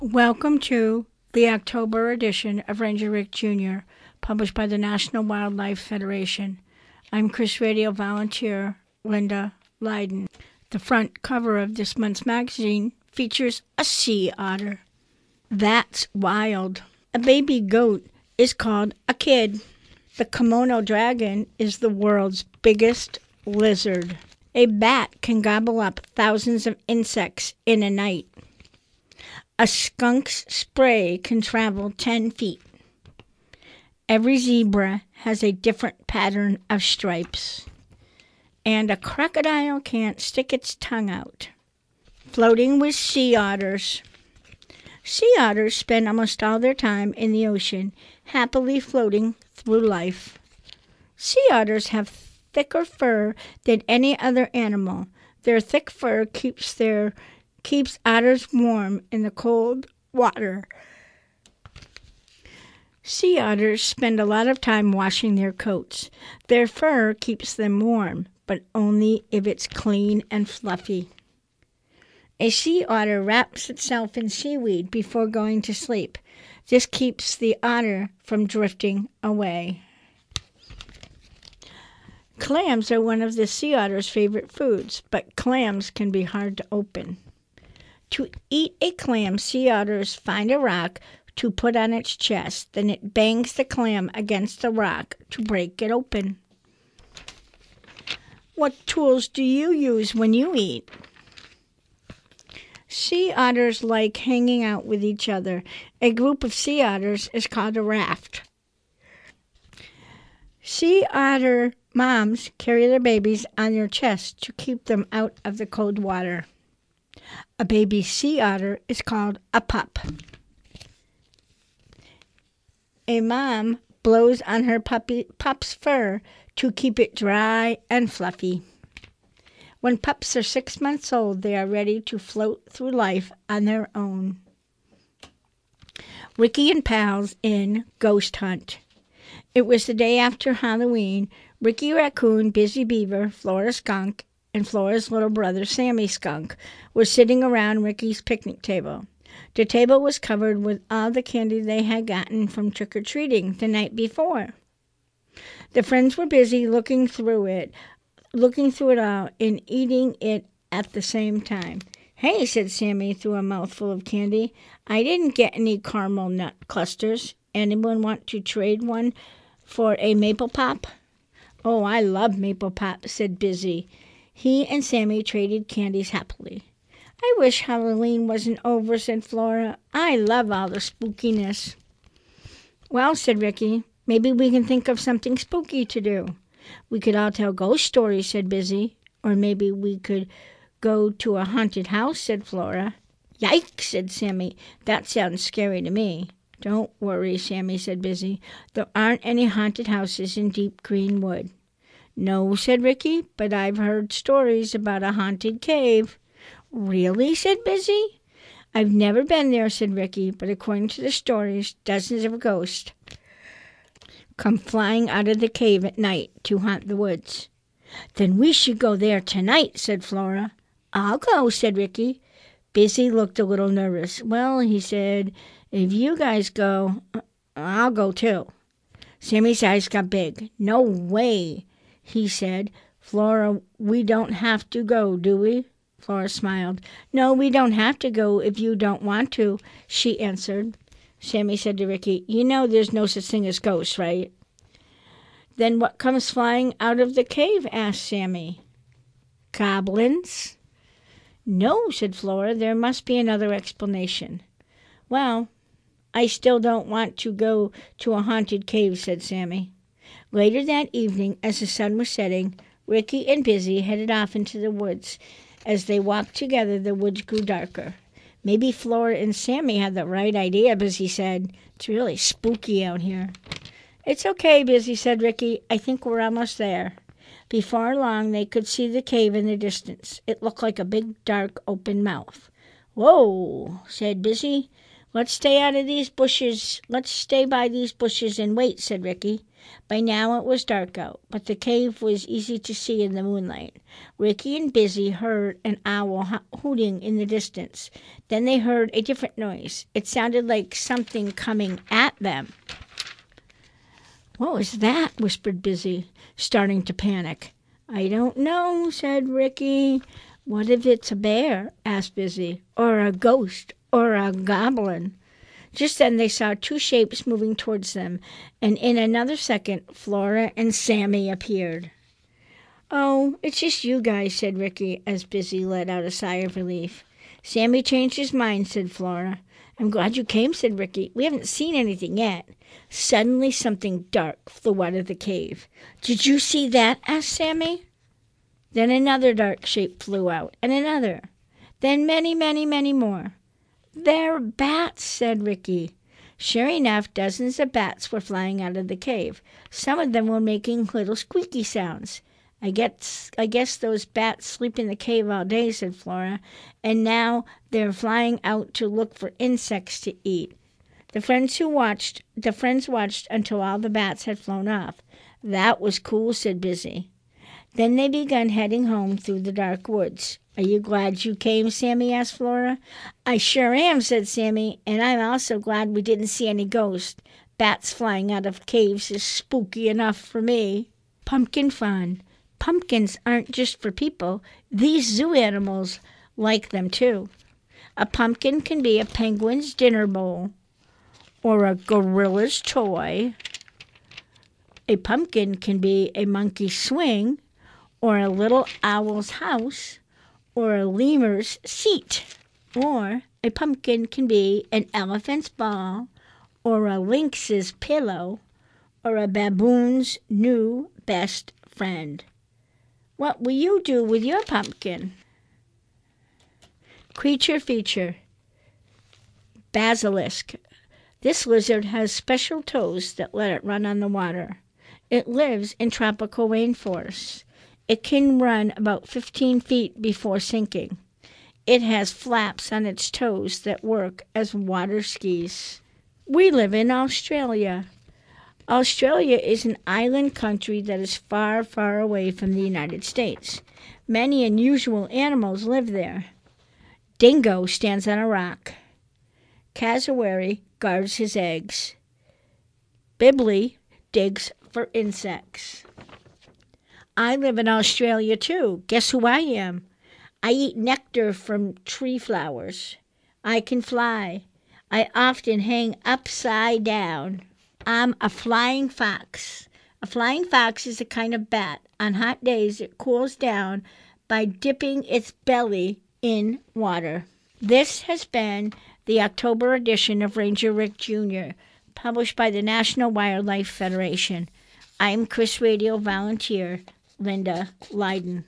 Welcome to the October edition of Ranger Rick Jr., published by the National Wildlife Federation. I'm Chris Radio volunteer Linda Lyden. The front cover of this month's magazine features a sea otter. That's wild. A baby goat is called a kid. The Komodo dragon is the world's biggest lizard. A bat can gobble up thousands of insects in a night. A skunk's spray can travel 10 feet. Every zebra has a different pattern of stripes. And a crocodile can't stick its tongue out. Floating with sea otters. Sea otters spend almost all their time in the ocean, happily floating through life. Sea otters have thicker fur than any other animal. Their thick fur keeps otters warm in the cold water. Sea otters spend a lot of time washing their coats. Their fur keeps them warm, but only if it's clean and fluffy. A sea otter wraps itself in seaweed before going to sleep. This keeps the otter from drifting away. Clams are one of the sea otter's favorite foods, but clams can be hard to open. To eat a clam, sea otters find a rock to put on its chest. Then it bangs the clam against the rock to break it open. What tools do you use when you eat? Sea otters like hanging out with each other. A group of sea otters is called a raft. Sea otter moms carry their babies on their chests to keep them out of the cold water. A baby sea otter is called a pup. A mom blows on her pup's fur to keep it dry and fluffy. When pups are 6 months old, they are ready to float through life on their own. Ricky and pals in Ghost Hunt. It was the day after Halloween. Ricky Raccoon, Busy Beaver, Flora Skunk, and Flora's little brother, Sammy Skunk, were sitting around Ricky's picnic table. The table was covered with all the candy they had gotten from trick-or-treating the night before. The friends were busy looking through it all and eating it at the same time. "Hey," said Sammy through a mouthful of candy, "I didn't get any caramel nut clusters. Anyone want to trade one for a maple pop?" "Oh, I love maple pop," said Busy. He and Sammy traded candies happily. "I wish Halloween wasn't over," said Flora. "I love all the spookiness." "Well," said Ricky, "maybe we can think of something spooky to do." "We could all tell ghost stories," said Busy. "Or maybe we could go to a haunted house," said Flora. "Yikes," said Sammy. "That sounds scary to me." "Don't worry, Sammy," said Busy. "There aren't any haunted houses in Deep Green Wood." "No," said Ricky, "but I've heard stories about a haunted cave." "Really?" said Busy. "I've never been there," said Ricky, "but according to the stories, dozens of ghosts come flying out of the cave at night to haunt the woods." "Then we should go there tonight," said Flora. "I'll go," said Ricky. Busy looked a little nervous. "Well," he said, "if you guys go, I'll go too." Sammy's eyes got big. "No way," he said. "Flora, we don't have to go, do we?" Flora smiled. "No, we don't have to go if you don't want to," she answered. Sammy said to Ricky, "You know there's no such thing as ghosts, right?" "Then what comes flying out of the cave?" asked Sammy. "Goblins?" "No," said Flora. "There must be another explanation." "Well, I still don't want to go to a haunted cave," said Sammy. Later that evening, as the sun was setting, Ricky and Busy headed off into the woods. As they walked together, the woods grew darker. "Maybe Flora and Sammy had the right idea," Busy said. "It's really spooky out here." "It's okay," Busy said. "Ricky, I think we're almost there." Before long, they could see the cave in the distance. It looked like a big, dark, open mouth. "Whoa," said Busy. "Let's stay out of these bushes. Let's stay by these bushes and wait," said Ricky. By now it was dark out, but the cave was easy to see in the moonlight. Ricky and Busy heard an owl hooting in the distance. Then they heard a different noise. It sounded like something coming at them. "What was that?" whispered Busy, starting to panic. "I don't know," said Ricky. "What if it's a bear?" asked Busy. "Or a ghost? Or a goblin?" Just then they saw two shapes moving towards them, and in another second Flora and Sammy appeared. "Oh, it's just you guys," said Ricky, as Busy let out a sigh of relief. "Sammy changed his mind," said Flora. "I'm glad you came," said Ricky. "We haven't seen anything yet." Suddenly something dark flew out of the cave. "Did you see that?" asked Sammy. Then another dark shape flew out, and another. Then many, many, many more. "They're bats," said Ricky. Sure enough, dozens of bats were flying out of the cave. Some of them were making little squeaky sounds. I guess those bats sleep in the cave all day," said Flora, "and now they're flying out to look for insects to eat." The friends watched until all the bats had flown off. "That was cool," said Busy. Then they began heading home through the dark woods. "Are you glad you came?" Sammy asked Flora. "I sure am," said Sammy, "and I'm also glad we didn't see any ghosts. Bats flying out of caves is spooky enough for me." Pumpkin fun. Pumpkins aren't just for people. These zoo animals like them too. A pumpkin can be a penguin's dinner bowl or a gorilla's toy. A pumpkin can be a monkey's swing or a little owl's house or a lemur's seat. Or a pumpkin can be an elephant's ball or a lynx's pillow or a baboon's new best friend. What will you do with your pumpkin? Creature feature. Basilisk. This lizard has special toes that let it run on the water. It lives in tropical rainforests. It can run about 15 feet before sinking. It has flaps on its toes that work as water skis. We live in Australia. Australia is an island country that is far, far away from the United States. Many unusual animals live there. Dingo stands on a rock. Cassowary guards his eggs. Bibbly digs for insects. I live in Australia too. Guess who I am? I eat nectar from tree flowers. I can fly. I often hang upside down. I'm a flying fox. A flying fox is a kind of bat. On hot days, it cools down by dipping its belly in water. This has been the October edition of Ranger Rick Jr., published by the National Wildlife Federation. I'm Chris Radio volunteer Linda Lyden.